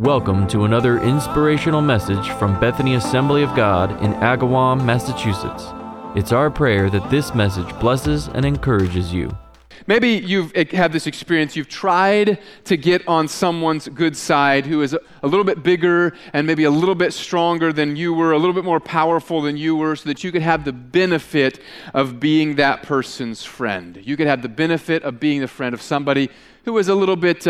Welcome to another inspirational message from Bethany Assembly of God in Agawam, Massachusetts. It's our prayer that this message blesses and encourages you. Maybe you've had this experience, you've tried to get on someone's good side who is a little bit bigger and maybe a little bit stronger than you were, a little bit more powerful than you were, so that you could have the benefit of being that person's friend. You could have the benefit of being the friend of somebody who is a little bit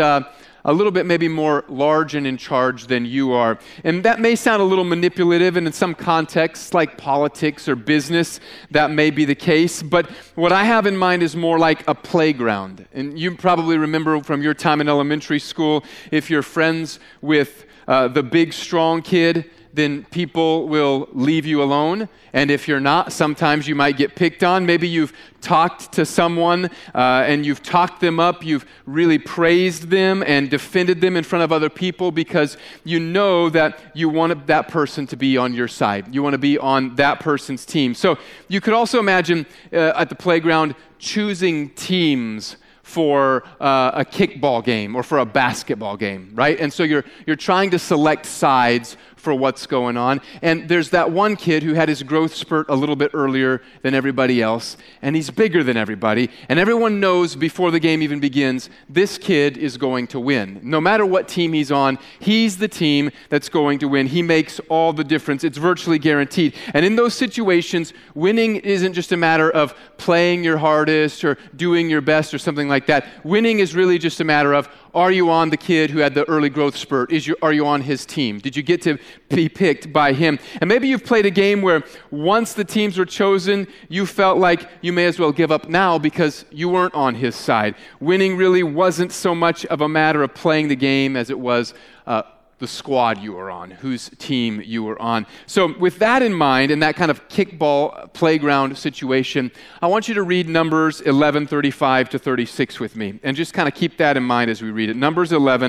maybe more large and in charge than you are. And that may sound a little manipulative, and in some contexts, like politics or business, that may be the case. But what I have in mind is more like a playground. And you probably remember from your time in elementary school, if you're friends with the big, strong kid, then people will leave you alone. And if you're not, sometimes you might get picked on. Maybe you've talked to someone and you've talked them up. You've really praised them and defended them in front of other people because you know that you want that person to be on your side. You want to be on that person's team. So you could also imagine at the playground choosing teams for a kickball game or for a basketball game, right? And so you're trying to select sides for what's going on. And there's that one kid who had his growth spurt a little bit earlier than everybody else, and he's bigger than everybody. And everyone knows before the game even begins, this kid is going to win. No matter what team he's on, he's the team that's going to win. He makes all the difference. It's virtually guaranteed. And in those situations, winning isn't just a matter of playing your hardest or doing your best or something like that. Winning is really just a matter of, are you on the kid who had the early growth spurt? Are you on his team? Did you get to be picked by him? And maybe you've played a game where once the teams were chosen, you felt like you may as well give up now because you weren't on his side. Winning really wasn't so much of a matter of playing the game as it was the squad you were on, whose team you were on. So with that in mind, in that kind of kickball playground situation, I want you to read Numbers 11:35 to 36 with me, and just kind of keep that in mind as we read it. Numbers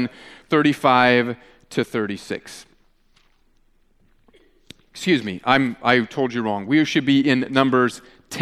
11:35 to 36. Excuse me, I told you wrong. We should be in Numbers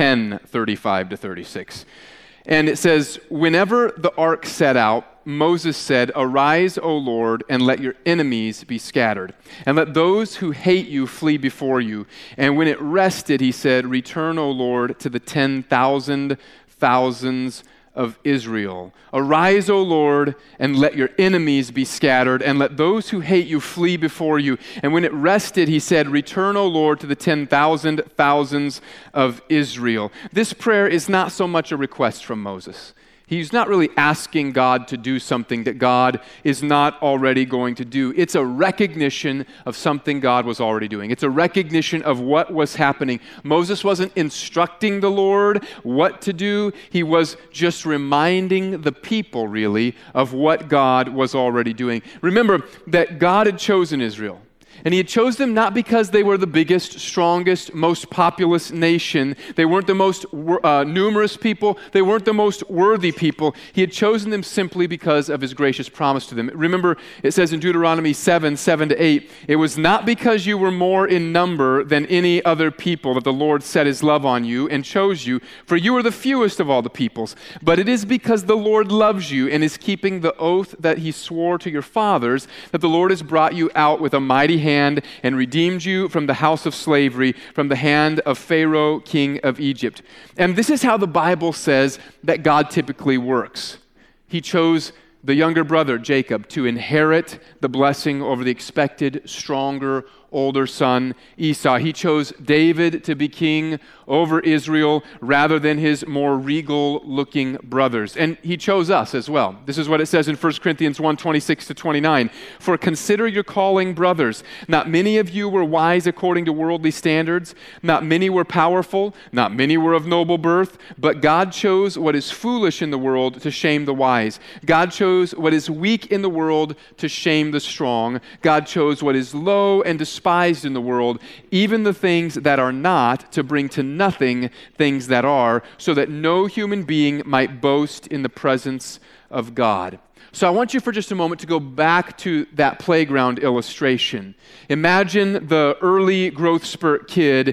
10:35 to 36. And it says, whenever the ark set out, Moses said, "Arise, O Lord, and let your enemies be scattered, and let those who hate you flee before you." And when it rested, he said, "Return, O Lord, to the 10,000 thousands of Israel. Arise, O Lord, and let your enemies be scattered, and let those who hate you flee before you." And when it rested, he said, "Return, O Lord, to the 10,000 thousands of Israel." This prayer is not so much a request from Moses. He's not really asking God to do something that God is not already going to do. It's a recognition of something God was already doing. It's a recognition of what was happening. Moses wasn't instructing the Lord what to do. He was just reminding the people, really, of what God was already doing. Remember that God had chosen Israel. And he had chosen them not because they were the biggest, strongest, most populous nation. They weren't the most numerous people. They weren't the most worthy people. He had chosen them simply because of his gracious promise to them. Remember, it says in Deuteronomy 7:7-8, "It was not because you were more in number than any other people that the Lord set his love on you and chose you, for you are the fewest of all the peoples. But it is because the Lord loves you and is keeping the oath that he swore to your fathers, that the Lord has brought you out with a mighty hand and redeemed you from the house of slavery, from the hand of Pharaoh, king of Egypt." And this is how the Bible says that God typically works. He chose the younger brother, Jacob, to inherit the blessing over the expected, stronger, older son, Esau. He chose David to be king over Israel rather than his more regal-looking brothers. And he chose us as well. This is what it says in 1 Corinthians 1:26-29. "For consider your calling, brothers. Not many of you were wise according to worldly standards. Not many were powerful. Not many were of noble birth. But God chose what is foolish in the world to shame the wise. God chose what is weak in the world to shame the strong. God chose what is low and despised in the world, even the things that are not, to bring to nothing things that are, so that no human being might boast in the presence of God." So I want you for just a moment to go back to that playground illustration. Imagine the early growth spurt kid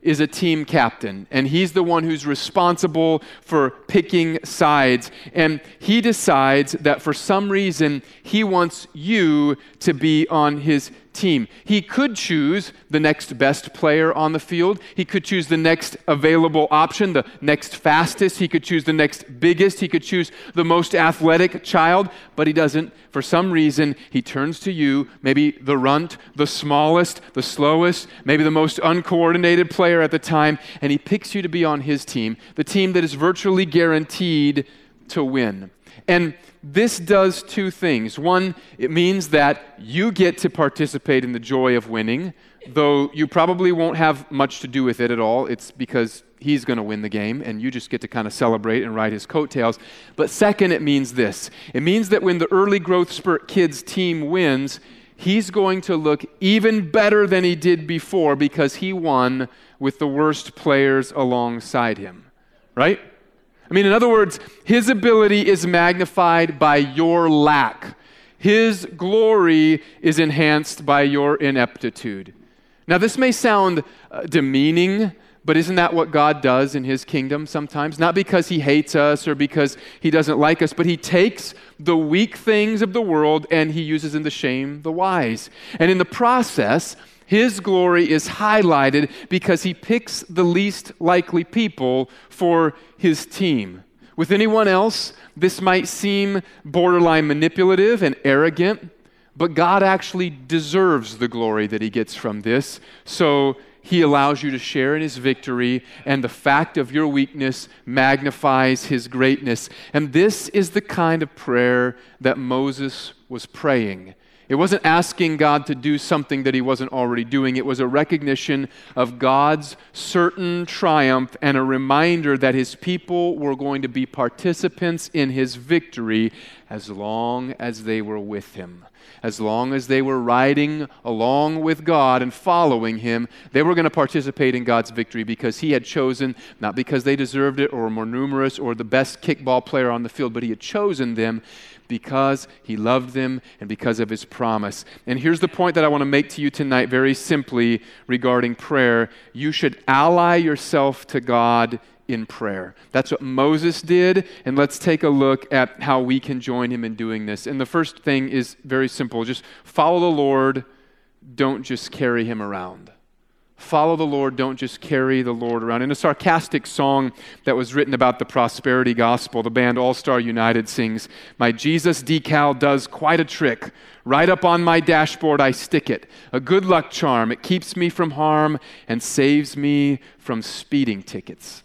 is a team captain, and he's the one who's responsible for picking sides. And he decides that for some reason, he wants you to be on his team. He could choose the next best player on the field. He could choose the next available option, the next fastest. He could choose the next biggest. He could choose the most athletic child, but he doesn't. For some reason, he turns to you, maybe the runt, the smallest, the slowest, maybe the most uncoordinated player at the time, and he picks you to be on his team, the team that is virtually guaranteed to win. And this does two things. One, it means that you get to participate in the joy of winning, though you probably won't have much to do with it at all. It's because he's going to win the game, and you just get to kind of celebrate and ride his coattails. But second, it means this. It means that when the early growth spurt kids team wins, he's going to look even better than he did before because he won with the worst players alongside him, right? I mean, in other words, his ability is magnified by your lack. His glory is enhanced by your ineptitude. Now, this may sound demeaning, but isn't that what God does in his kingdom sometimes? Not because he hates us or because he doesn't like us, but he takes the weak things of the world and he uses them to shame the wise. And in the process, his glory is highlighted because he picks the least likely people for his team. With anyone else, this might seem borderline manipulative and arrogant, but God actually deserves the glory that he gets from this. So he allows you to share in his victory, and the fact of your weakness magnifies his greatness. And this is the kind of prayer that Moses was praying. It wasn't asking God to do something that he wasn't already doing. It was a recognition of God's certain triumph and a reminder that his people were going to be participants in his victory as long as they were with him. As long as they were riding along with God and following him, they were going to participate in God's victory because he had chosen, not because they deserved it or were more numerous or the best kickball player on the field, but he had chosen them because he loved them and because of his promise. And here's the point that I want to make to you tonight very simply regarding prayer. You should ally yourself to God in prayer. That's what Moses did, and let's take a look at how we can join him in doing this. And the first thing is very simple. Just follow the Lord. Don't just carry him around. Follow the Lord, don't just carry the Lord around. In a sarcastic song that was written about the prosperity gospel, the band All Star United sings, "My Jesus decal does quite a trick. Right up on my dashboard I stick it. A good luck charm. It keeps me from harm and saves me from speeding tickets."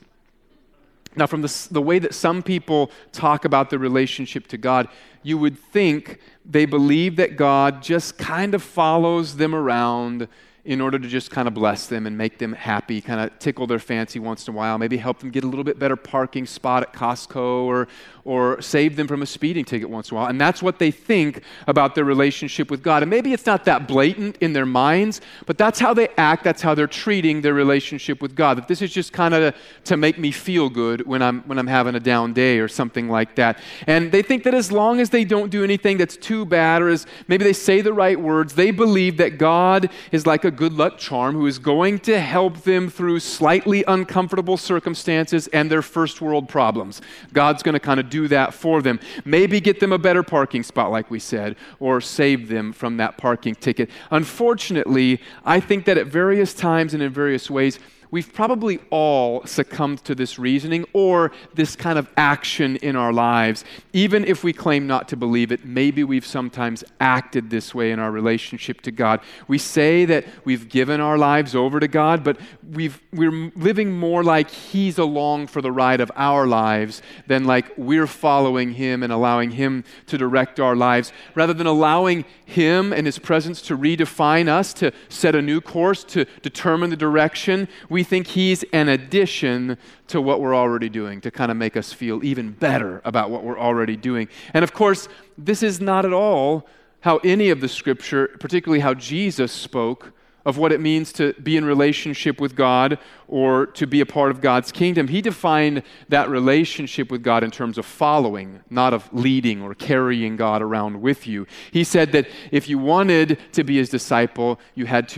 Now, from the way that some people talk about the relationship to God, you would think they believe that God just kind of follows them around in order to just kind of bless them and make them happy, kind of tickle their fancy once in a while, maybe help them get a little bit better parking spot at Costco or save them from a speeding ticket once in a while. And that's what they think about their relationship with God. And maybe it's not that blatant in their minds, but that's how they act, that's how they're treating their relationship with God. That this is just kind of to make me feel good when I'm having a down day or something like that. And they think that as long as they don't do anything that's too bad, or as maybe they say the right words, they believe that God is like a good luck charm who is going to help them through slightly uncomfortable circumstances and their first world problems. God's going to kind of do that for them. Maybe get them a better parking spot, like we said, or save them from that parking ticket. Unfortunately, I think that at various times and in various ways, we've probably all succumbed to this reasoning or this kind of action in our lives. Even if we claim not to believe it, maybe we've sometimes acted this way in our relationship to God. We say that we've given our lives over to God, but we're living more like He's along for the ride of our lives than like we're following Him and allowing Him to direct our lives, rather than allowing Him and His presence to redefine us, to set a new course, to determine the direction. We think He's an addition to what we're already doing, to kind of make us feel even better about what we're already doing. And of course, this is not at all how any of the Scripture, particularly how Jesus spoke of what it means to be in relationship with God or to be a part of God's kingdom. He defined that relationship with God in terms of following, not of leading or carrying God around with you. He said that if you wanted to be His disciple, you had to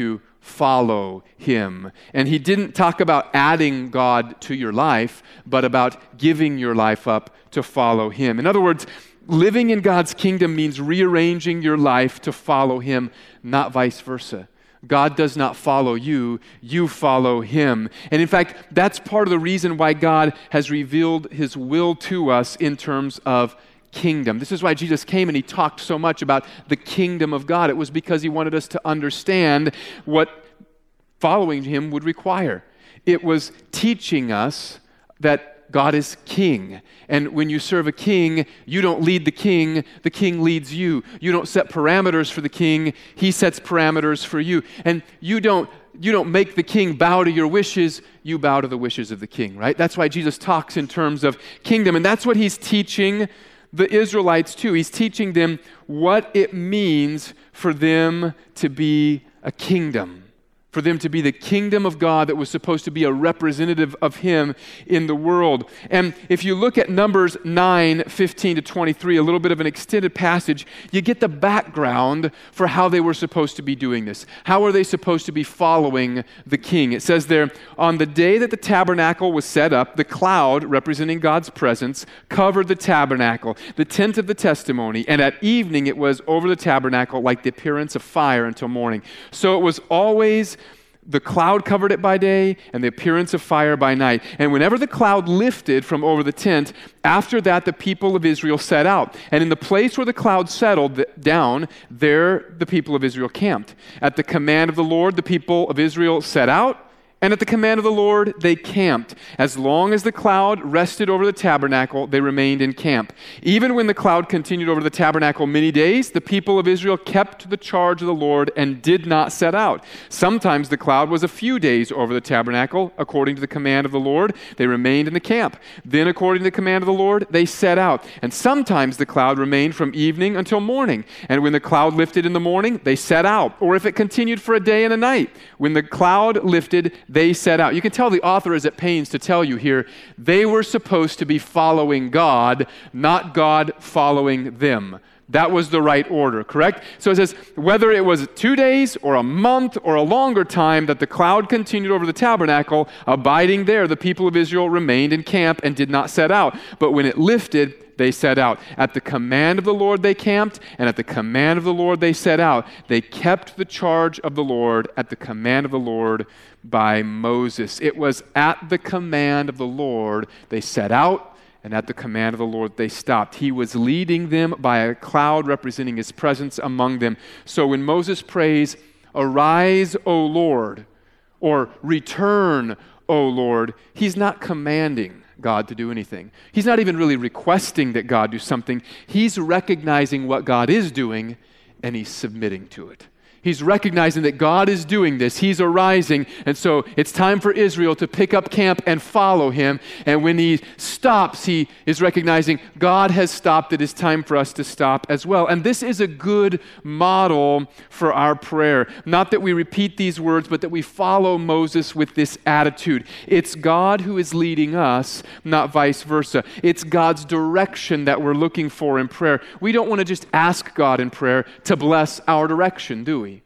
follow him. And he didn't talk about adding God to your life, but about giving your life up to follow him. In other words, living in God's kingdom means rearranging your life to follow him, not vice versa. God does not follow you, you follow him. And in fact, that's part of the reason why God has revealed his will to us in terms of kingdom. This is why Jesus came and he talked so much about the kingdom of God. It was because he wanted us to understand what following him would require. It was teaching us that God is king. And when you serve a king, you don't lead the king leads you. You don't set parameters for the king, he sets parameters for you. And you don't make the king bow to your wishes, you bow to the wishes of the king, right? That's why Jesus talks in terms of kingdom. And that's what he's teaching the Israelites too. He's teaching them what it means for them to be a kingdom. For them to be the kingdom of God that was supposed to be a representative of him in the world. And if you look at Numbers 9:15-23, a little bit of an extended passage, you get the background for how they were supposed to be doing this. How are they supposed to be following the king? It says there, on the day that the tabernacle was set up, the cloud, representing God's presence, covered the tabernacle, the tent of the testimony, and at evening it was over the tabernacle like the appearance of fire until morning. So it was always the cloud covered it by day and the appearance of fire by night. And whenever the cloud lifted from over the tent, after that the people of Israel set out. And in the place where the cloud settled down, there the people of Israel camped. At the command of the Lord, the people of Israel set out. And at the command of the Lord, they camped. As long as the cloud rested over the tabernacle, they remained in camp. Even when the cloud continued over the tabernacle many days, the people of Israel kept the charge of the Lord and did not set out. Sometimes the cloud was a few days over the tabernacle. According to the command of the Lord, they remained in the camp. Then, according to the command of the Lord, they set out. And sometimes the cloud remained from evening until morning. And when the cloud lifted in the morning, they set out. Or if it continued for a day and a night, when the cloud lifted, they set out. You can tell the author is at pains to tell you here, they were supposed to be following God, not God following them. That was the right order, correct? So it says, whether it was 2 days or a month or a longer time that the cloud continued over the tabernacle, abiding there, the people of Israel remained in camp and did not set out. But when it lifted, they set out. At the command of the Lord they camped, and at the command of the Lord they set out. They kept the charge of the Lord at the command of the Lord by Moses. It was at the command of the Lord they set out, and at the command of the Lord they stopped. He was leading them by a cloud representing his presence among them. So when Moses prays, "Arise, O Lord," or "Return, O Lord," he's not commanding God to do anything. He's not even really requesting that God do something. He's recognizing what God is doing, and he's submitting to it. He's recognizing that God is doing this. He's arising. And so it's time for Israel to pick up camp and follow him. And when he stops, he is recognizing God has stopped. It is time for us to stop as well. And this is a good model for our prayer. Not that we repeat these words, but that we follow Moses with this attitude. It's God who is leading us, not vice versa. It's God's direction that we're looking for in prayer. We don't want to just ask God in prayer to bless our direction, do we?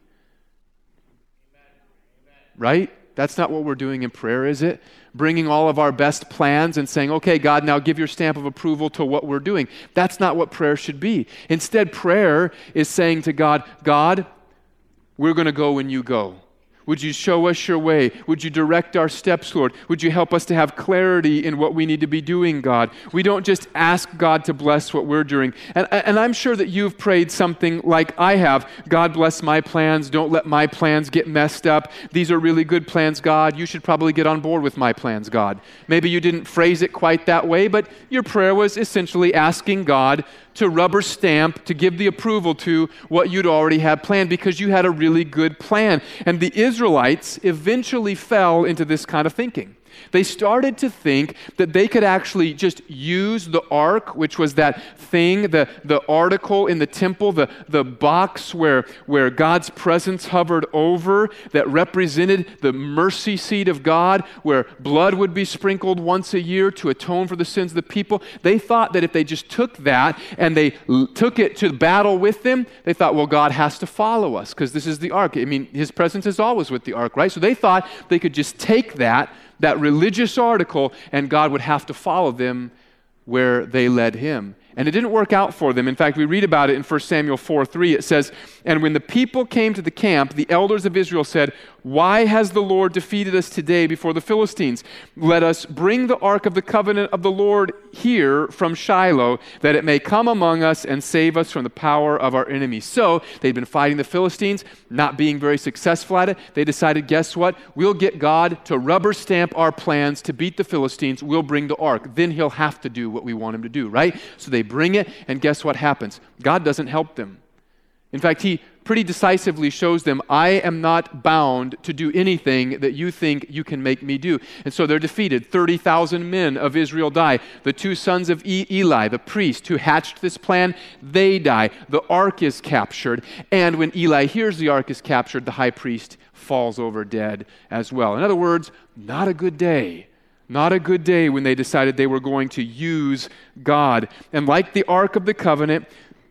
Right? That's not what we're doing in prayer, is it? Bringing all of our best plans and saying, okay, God, now give your stamp of approval to what we're doing. That's not what prayer should be. Instead, prayer is saying to God, God, we're going to go when you go. Would you show us your way? Would you direct our steps, Lord? Would you help us to have clarity in what we need to be doing, God? We don't just ask God to bless what we're doing. And I'm sure that you've prayed something like I have. God, bless my plans. Don't let my plans get messed up. These are really good plans, God. You should probably get on board with my plans, God. Maybe you didn't phrase it quite that way, but your prayer was essentially asking God to rubber stamp, to give the approval to what you'd already had planned because you had a really good plan. And the Israelites eventually fell into this kind of thinking. They started to think that they could actually just use the ark, which was that thing, the article in the temple, the box where God's presence hovered over, that represented the mercy seat of God, where blood would be sprinkled once a year to atone for the sins of the people. They thought that if they just took that and they took it to battle with them, they thought, well, God has to follow us because this is the ark. I mean, his presence is always with the ark, right? So they thought they could just take that religious article, and God would have to follow them where they led him. And it didn't work out for them. In fact, we read about it in 1 Samuel 4:3. It says, "And when the people came to the camp, the elders of Israel said, 'Why has the Lord defeated us today before the Philistines? Let us bring the ark of the covenant of the Lord here from Shiloh, that it may come among us and save us from the power of our enemies.'" So they'd been fighting the Philistines, not being very successful at it. They decided, guess what? We'll get God to rubber stamp our plans to beat the Philistines. We'll bring the ark. Then he'll have to do what we want him to do, right? So they bring it, and guess what happens? God doesn't help them. In fact, he pretty decisively shows them, I am not bound to do anything that you think you can make me do. And so they're defeated. 30,000 men of Israel die. The two sons of Eli, the priest who hatched this plan, they die. The ark is captured. And when Eli hears the ark is captured, the high priest falls over dead as well. In other words, not a good day. Not a good day when they decided they were going to use God. And like the Ark of the Covenant,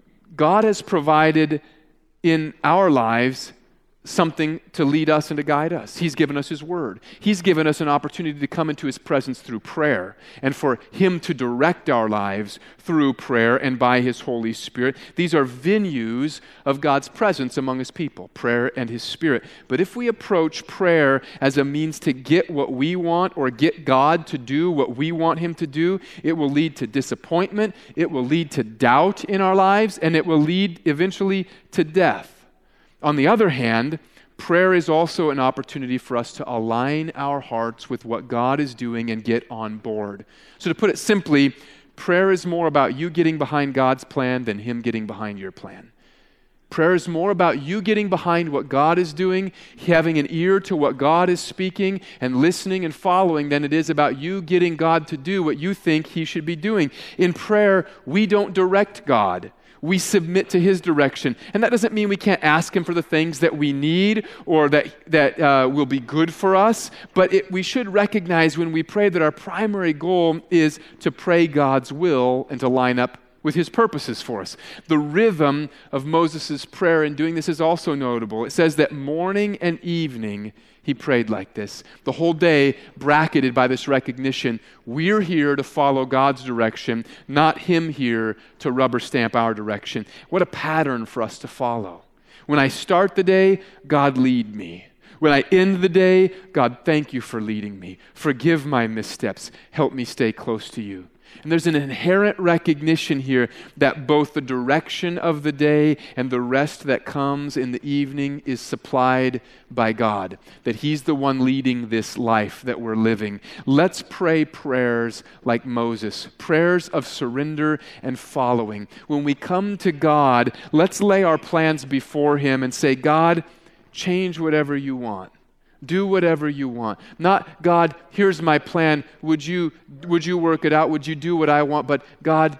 God has provided in our lives something to lead us and to guide us. He's given us his word. He's given us an opportunity to come into his presence through prayer, and for him to direct our lives through prayer and by his Holy Spirit. These are venues of God's presence among his people, prayer and his Spirit. But if we approach prayer as a means to get what we want or get God to do what we want him to do, it will lead to disappointment, it will lead to doubt in our lives, and it will lead eventually to death. On the other hand, prayer is also an opportunity for us to align our hearts with what God is doing and get on board. So to put it simply, prayer is more about you getting behind God's plan than him getting behind your plan. Prayer is more about you getting behind what God is doing, having an ear to what God is speaking, and listening and following than it is about you getting God to do what you think he should be doing. In prayer, we don't direct God. We submit to his direction. And that doesn't mean we can't ask him for the things that we need or that will be good for us, but we should recognize when we pray that our primary goal is to pray God's will and to line up with his purposes for us. The rhythm of Moses' prayer in doing this is also notable. It says that morning and evening he prayed like this. The whole day bracketed by this recognition, we're here to follow God's direction, not him here to rubber stamp our direction. What a pattern for us to follow. When I start the day, God lead me. When I end the day, God, thank you for leading me. Forgive my missteps. Help me stay close to you. And there's an inherent recognition here that both the direction of the day and the rest that comes in the evening is supplied by God, that he's the one leading this life that we're living. Let's pray prayers like Moses, prayers of surrender and following. When we come to God, let's lay our plans before him and say, God, change whatever you want. Do whatever you want. Not, God, here's my plan. Would you work it out? Would you do what I want? But God,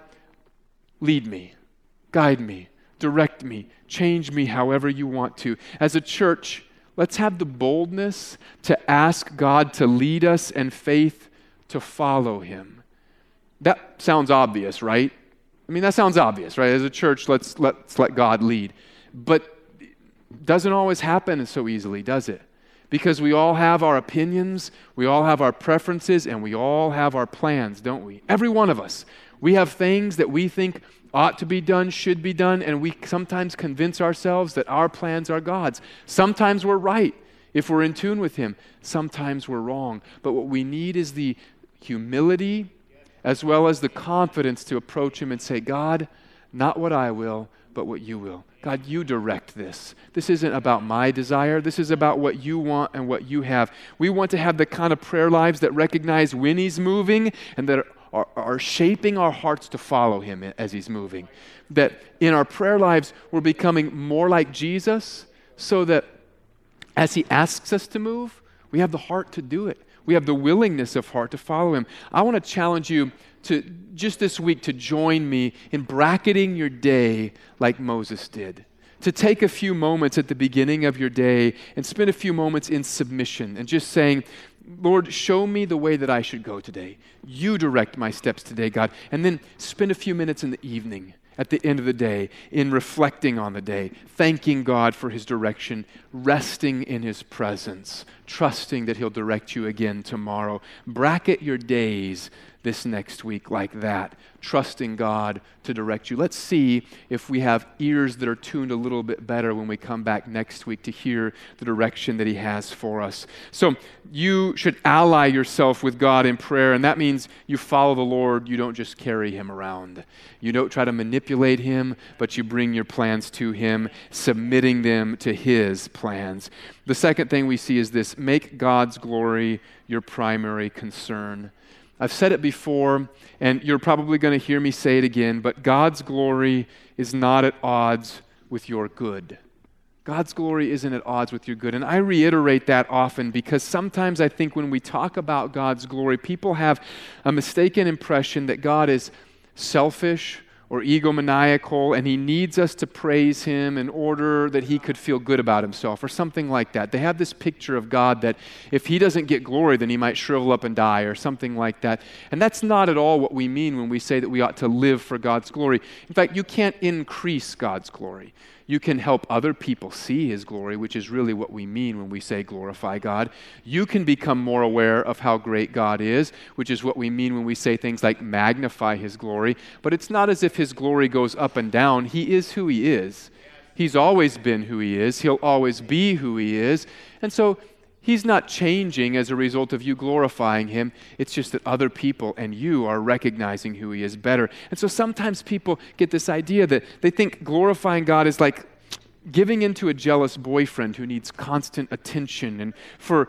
lead me, guide me, direct me, change me however you want to. As a church, let's have the boldness to ask God to lead us and faith to follow him. That sounds obvious, right? I mean, that sounds obvious, right? As a church, let's let God lead. But it doesn't always happen so easily, does it? Because we all have our opinions, we all have our preferences, and we all have our plans, don't we? Every one of us. We have things that we think ought to be done, should be done, and we sometimes convince ourselves that our plans are God's. Sometimes we're right if we're in tune with him. Sometimes we're wrong. But what we need is the humility as well as the confidence to approach him and say, God, not what I will, but what you will. God, you direct this. This isn't about my desire. This is about what you want and what you have. We want to have the kind of prayer lives that recognize when he's moving and that are shaping our hearts to follow him as he's moving. That in our prayer lives, we're becoming more like Jesus so that as he asks us to move, we have the heart to do it. We have the willingness of heart to follow him. I want to challenge you to just this week to join me in bracketing your day like Moses did. To take a few moments at the beginning of your day and spend a few moments in submission and just saying, Lord, show me the way that I should go today. You direct my steps today, God. And then spend a few minutes in the evening at the end of the day in reflecting on the day, thanking God for his direction, resting in his presence, trusting that he'll direct you again tomorrow. Bracket your days this next week like that, trusting God to direct you. Let's see if we have ears that are tuned a little bit better when we come back next week to hear the direction that he has for us. So you should ally yourself with God in prayer, and that means you follow the Lord. You don't just carry him around. You don't try to manipulate him, but you bring your plans to him, submitting them to his plans. The second thing we see is this: make God's glory your primary concern. I've said it before, and you're probably going to hear me say it again, but God's glory is not at odds with your good. God's glory isn't at odds with your good. And I reiterate that often because sometimes I think when we talk about God's glory, people have a mistaken impression that God is selfish or egomaniacal, and he needs us to praise him in order that he could feel good about himself or something like that. They have this picture of God that if he doesn't get glory, then he might shrivel up and die or something like that. And that's not at all what we mean when we say that we ought to live for God's glory. In fact, you can't increase God's glory. You can help other people see his glory, which is really what we mean when we say glorify God. You can become more aware of how great God is, which is what we mean when we say things like magnify his glory. But it's not as if his glory goes up and down. He is who he is. He's always been who he is. He'll always be who he is. And so he's not changing as a result of you glorifying him. It's just that other people and you are recognizing who he is better. And so sometimes people get this idea that they think glorifying God is like giving into a jealous boyfriend who needs constant attention and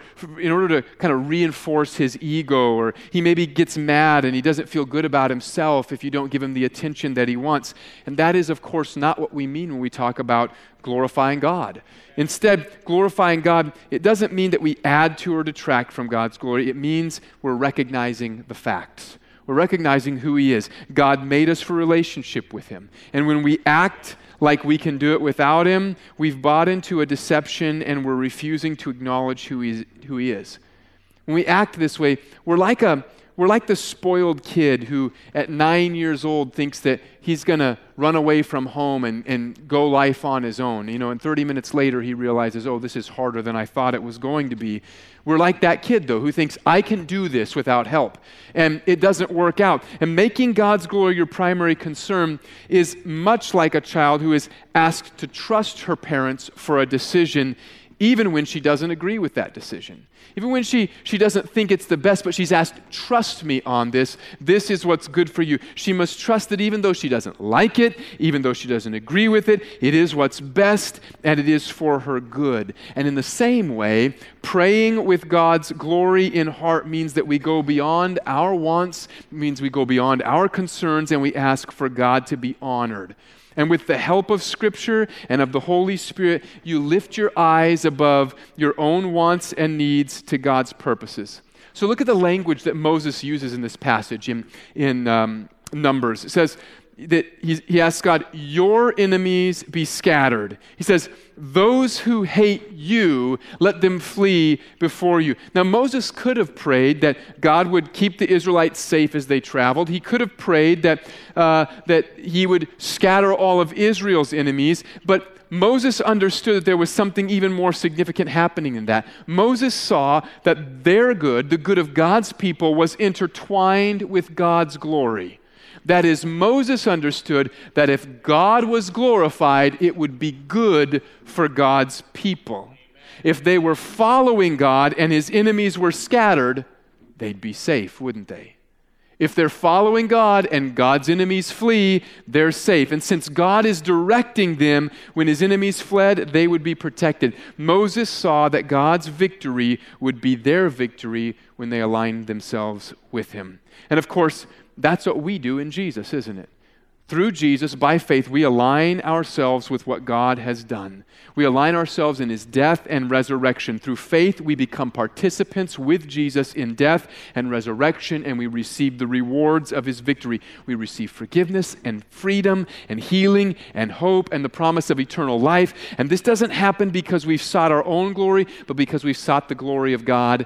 in order to kind of reinforce his ego, or he maybe gets mad and he doesn't feel good about himself if you don't give him the attention that he wants. And that is, of course, not what we mean when we talk about glorifying God. Instead, glorifying God, it doesn't mean that we add to or detract from God's glory. It means we're recognizing the facts. We're recognizing who he is. God made us for relationship with him. And when we act like we can do it without him, we've bought into a deception and we're refusing to acknowledge who he is. When we act this way, we're like the spoiled kid who at 9 years old thinks that he's going to run away from home and go life on his own. And 30 minutes later he realizes, oh, this is harder than I thought it was going to be. We're like that kid, though, who thinks, I can do this without help. And it doesn't work out. And making God's glory your primary concern is much like a child who is asked to trust her parents for a decision even when she doesn't agree with that decision. Even when she doesn't think it's the best, but she's asked, trust me on this. This is what's good for you. She must trust that even though she doesn't like it, even though she doesn't agree with it, it is what's best and it is for her good. And in the same way, praying with God's glory in heart means that we go beyond our wants, means we go beyond our concerns, and we ask for God to be honored. And with the help of Scripture and of the Holy Spirit, you lift your eyes above your own wants and needs to God's purposes. So look at the language that Moses uses in this passage in Numbers. It says that he asks God, your enemies be scattered. He says, those who hate you, let them flee before you. Now, Moses could have prayed that God would keep the Israelites safe as they traveled. He could have prayed that he would scatter all of Israel's enemies, but Moses understood that there was something even more significant happening in that. Moses saw that their good, the good of God's people, was intertwined with God's glory. That is, Moses understood that if God was glorified, it would be good for God's people. If they were following God and his enemies were scattered, they'd be safe, wouldn't they? If they're following God and God's enemies flee, they're safe. And since God is directing them, when his enemies fled, they would be protected. Moses saw that God's victory would be their victory when they aligned themselves with him. And of course, that's what we do in Jesus, isn't it? Through Jesus, by faith, we align ourselves with what God has done. We align ourselves in his death and resurrection. Through faith, we become participants with Jesus in death and resurrection, and we receive the rewards of his victory. We receive forgiveness and freedom and healing and hope and the promise of eternal life. And this doesn't happen because we've sought our own glory, but because we've sought the glory of God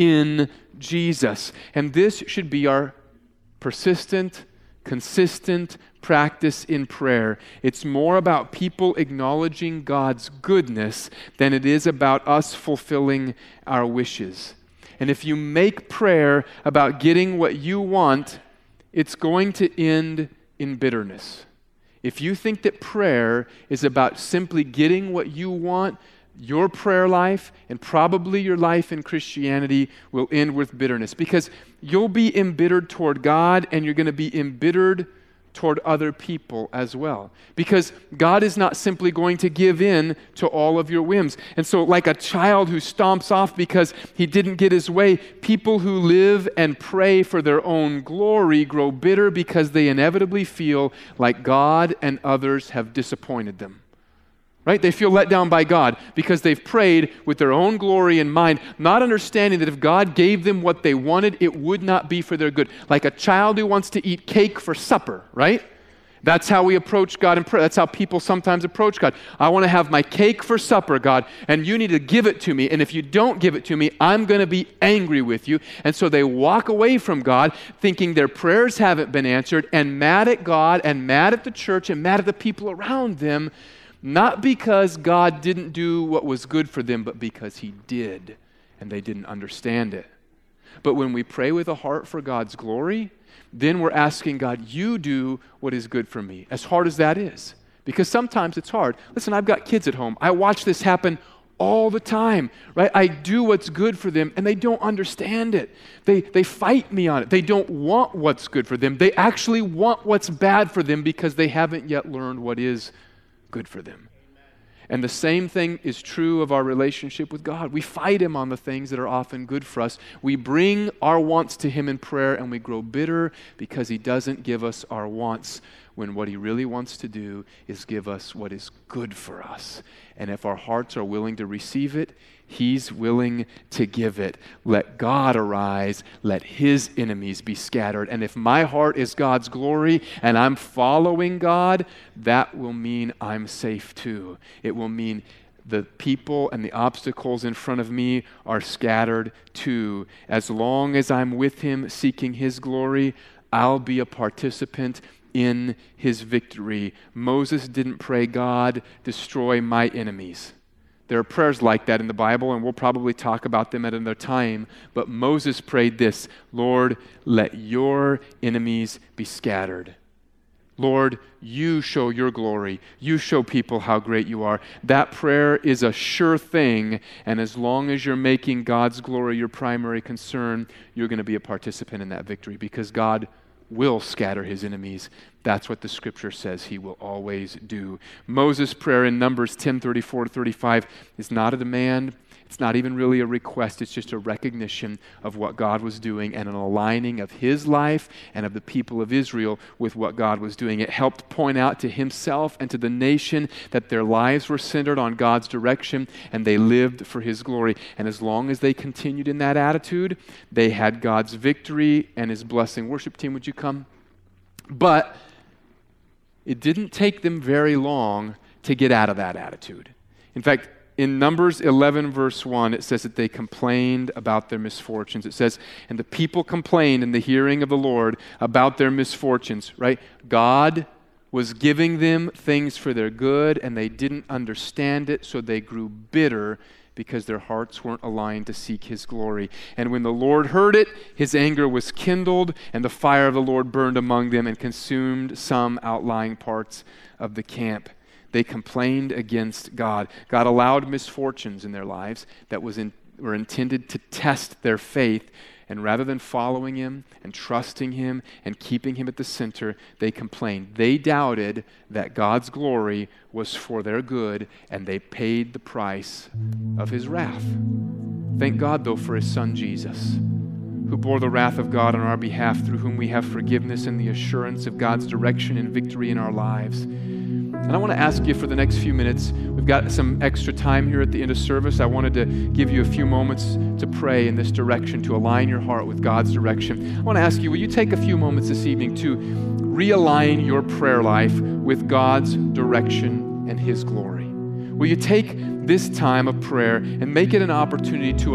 in Jesus. And this should be our persistent, consistent practice in prayer. It's more about people acknowledging God's goodness than it is about us fulfilling our wishes. And if you make prayer about getting what you want, it's going to end in bitterness. If you think that prayer is about simply getting what you want, your prayer life and probably your life in Christianity will end with bitterness, because you'll be embittered toward God and you're going to be embittered toward other people as well, because God is not simply going to give in to all of your whims. And so, like a child who stomps off because he didn't get his way, people who live and pray for their own glory grow bitter because they inevitably feel like God and others have disappointed them. Right? They feel let down by God because they've prayed with their own glory in mind, not understanding that if God gave them what they wanted, it would not be for their good. Like a child who wants to eat cake for supper, right? That's how we approach God in prayer. That's how people sometimes approach God. I want to have my cake for supper, God, and you need to give it to me. And if you don't give it to me, I'm going to be angry with you. And so they walk away from God thinking their prayers haven't been answered and mad at God and mad at the church and mad at the people around them. Not because God didn't do what was good for them, but because he did, and they didn't understand it. But when we pray with a heart for God's glory, then we're asking God, you do what is good for me, as hard as that is. Because sometimes it's hard. Listen, I've got kids at home. I watch this happen all the time, right? I do what's good for them, and they don't understand it. They fight me on it. They don't want what's good for them. They actually want what's bad for them because they haven't yet learned what is good for them. And the same thing is true of our relationship with God. We fight him on the things that are often good for us. We bring our wants to him in prayer and we grow bitter because he doesn't give us our wants, when what he really wants to do is give us what is good for us. And if our hearts are willing to receive it, he's willing to give it. Let God arise, let his enemies be scattered. And if my heart is God's glory and I'm following God, that will mean I'm safe too. It will mean the people and the obstacles in front of me are scattered too. As long as I'm with him seeking his glory, I'll be a participant in his victory. Moses didn't pray, God, destroy my enemies. There are prayers like that in the Bible, and we'll probably talk about them at another time. But Moses prayed this: Lord, let your enemies be scattered. Lord, you show your glory. You show people how great you are. That prayer is a sure thing, and as long as you're making God's glory your primary concern, you're going to be a participant in that victory, because God will scatter his enemies. That's what the scripture says he will always do. Moses' prayer in Numbers 10:34-35 is not a demand. It's not even really a request. It's just a recognition of what God was doing and an aligning of his life and of the people of Israel with what God was doing. It helped point out to himself and to the nation that their lives were centered on God's direction and they lived for his glory. And as long as they continued in that attitude, they had God's victory and his blessing. Worship team, would you come? But it didn't take them very long to get out of that attitude. In fact, in Numbers 11, verse 1, it says that they complained about their misfortunes. It says, and the people complained in the hearing of the Lord about their misfortunes, right? God was giving them things for their good, and they didn't understand it, so they grew bitter because their hearts weren't aligned to seek his glory. And when the Lord heard it, his anger was kindled, and the fire of the Lord burned among them and consumed some outlying parts of the camp. They complained against God. God allowed misfortunes in their lives that were intended to test their faith. And rather than following him and trusting him and keeping him at the center, they complained. They doubted that God's glory was for their good, and they paid the price of his wrath. Thank God, though, for his son Jesus, who bore the wrath of God on our behalf, through whom we have forgiveness and the assurance of God's direction and victory in our lives. And I want to ask you for the next few minutes, we've got some extra time here at the end of service. I wanted to give you a few moments to pray in this direction, to align your heart with God's direction. I want to ask you, will you take a few moments this evening to realign your prayer life with God's direction and His glory? Will you take this time of prayer and make it an opportunity to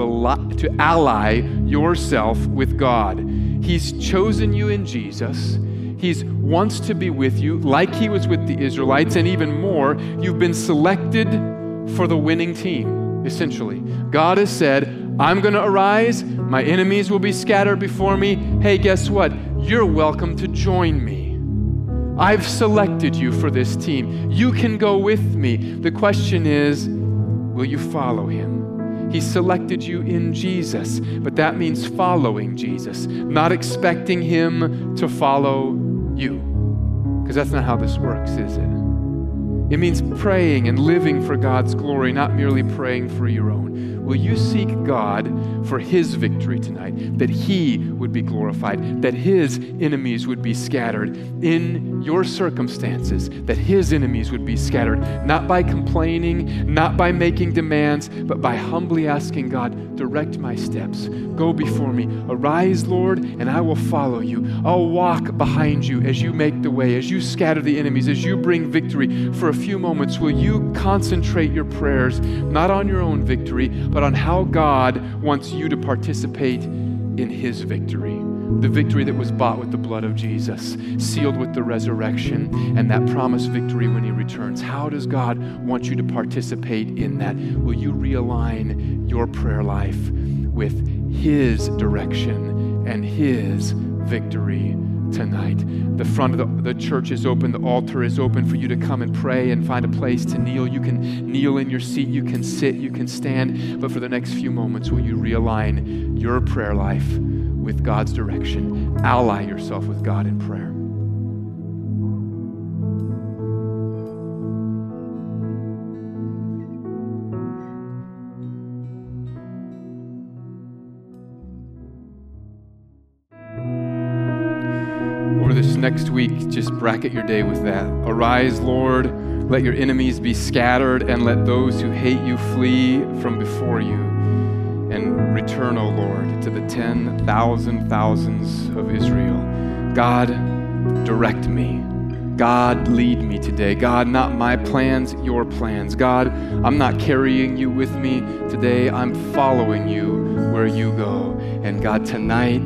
ally yourself with God? He's chosen you in Jesus. He wants to be with you like He was with the Israelites, and even more, you've been selected for the winning team, essentially. God has said, I'm going to arise, my enemies will be scattered before me. Hey, guess what? You're welcome to join me. I've selected you for this team. You can go with me. The question is, will you follow Him? He selected you in Jesus, but that means following Jesus, not expecting Him to follow you, because that's not how this works, is it? It means praying and living for God's glory, not merely praying for your own. Will you seek God for His victory tonight, that He would be glorified, that His enemies would be scattered in your circumstances, that His enemies would be scattered, not by complaining, not by making demands, but by humbly asking God, direct my steps, go before me, arise, Lord, and I will follow you. I'll walk behind you as you make the way, as you scatter the enemies, as you bring victory. For a few moments, will you concentrate your prayers not on your own victory, but on how God wants you to participate in His victory, the victory that was bought with the blood of Jesus, sealed with the resurrection, and that promised victory when He returns. How does God want you to participate in that? Will you realign your prayer life with His direction and His victory tonight? The front of the church is open. The altar is open for you to come and pray and find a place to kneel. You can kneel in your seat. You can sit. You can stand. But for the next few moments, will you realign your prayer life with God's direction? Ally yourself with God in prayer. This next week, just bracket your day with that. Arise, Lord, let your enemies be scattered, and let those who hate you flee from before you. And return, O Lord, to the 10,000 thousands of Israel. God, direct me. God, lead me today. God, not my plans, your plans. God, I'm not carrying you with me today. I'm following you where you go. And God, tonight,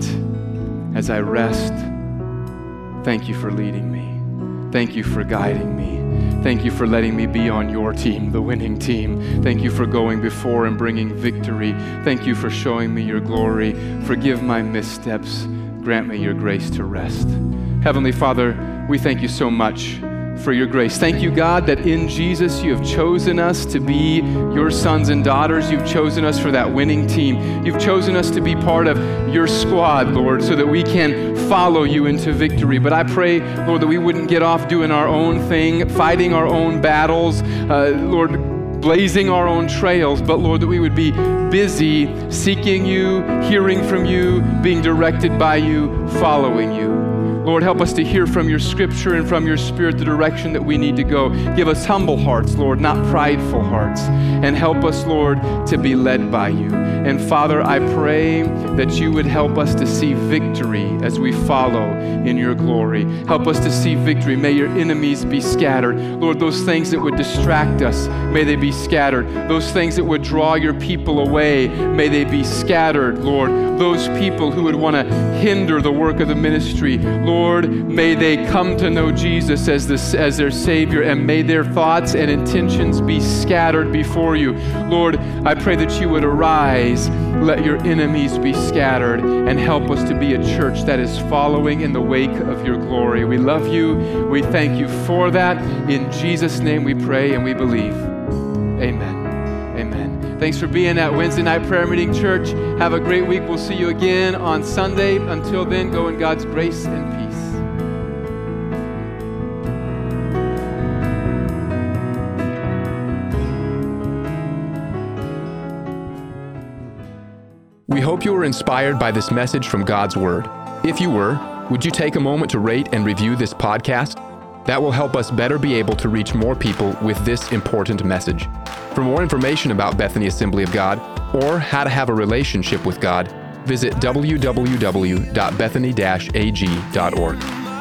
as I rest, thank you for leading me. Thank you for guiding me. Thank you for letting me be on your team, the winning team. Thank you for going before and bringing victory. Thank you for showing me your glory. Forgive my missteps. Grant me your grace to rest. Heavenly Father, we thank you so much for your grace. Thank you, God, that in Jesus you have chosen us to be your sons and daughters. You've chosen us for that winning team. You've chosen us to be part of your squad, Lord, so that we can follow you into victory. But I pray, Lord, that we wouldn't get off doing our own thing, fighting our own battles, Lord, blazing our own trails, but Lord, that we would be busy seeking you, hearing from you, being directed by you, following you. Lord, help us to hear from your scripture and from your spirit the direction that we need to go. Give us humble hearts, Lord, not prideful hearts. And help us, Lord, to be led by you. And Father, I pray that you would help us to see victory as we follow in your glory. Help us to see victory. May your enemies be scattered. Lord, those things that would distract us, may they be scattered. Those things that would draw your people away, may they be scattered, Lord. Those people who would want to hinder the work of the ministry, Lord, may they come to know Jesus as their Savior, and may their thoughts and intentions be scattered before you. Lord, I pray that you would arise, let your enemies be scattered, and help us to be a church that is following in the wake of your glory. We love you. We thank you for that. In Jesus' name we pray and we believe. Amen. Amen. Thanks for being at Wednesday Night Prayer Meeting Church. Have a great week. We'll see you again on Sunday. Until then, go in God's grace and peace. We hope you were inspired by this message from God's Word. If you were, would you take a moment to rate and review this podcast? That will help us better be able to reach more people with this important message. For more information about Bethany Assembly of God or how to have a relationship with God, visit www.bethany-ag.org.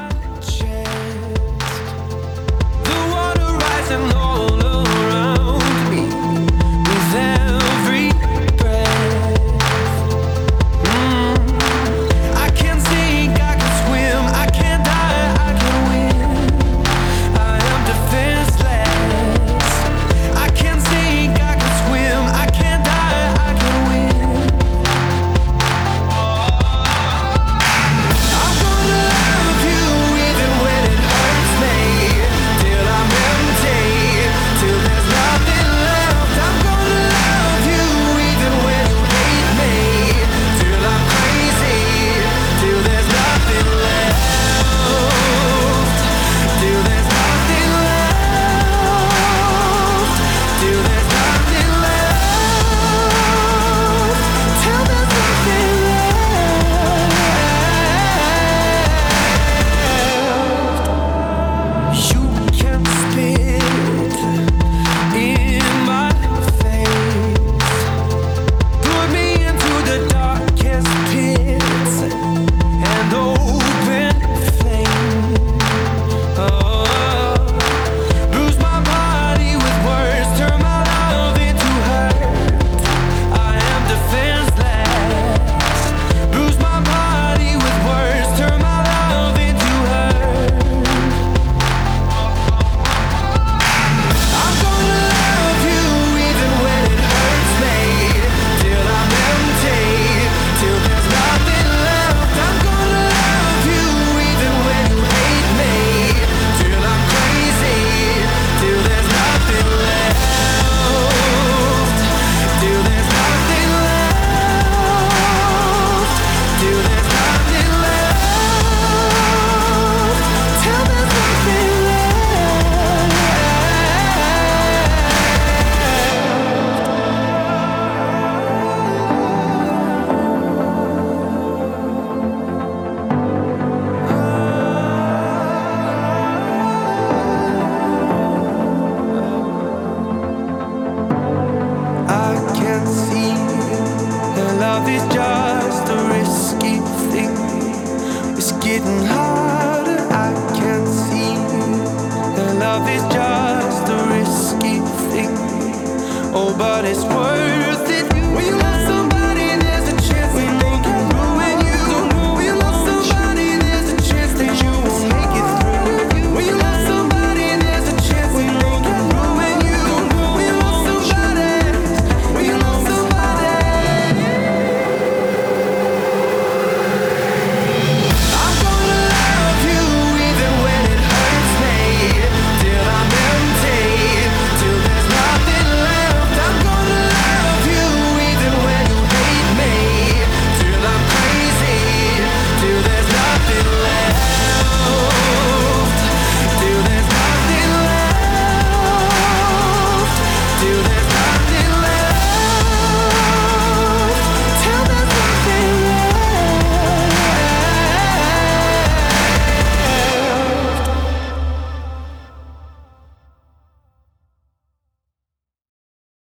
Getting harder, I can see that love is just a risky thing. Oh, but it's worth it.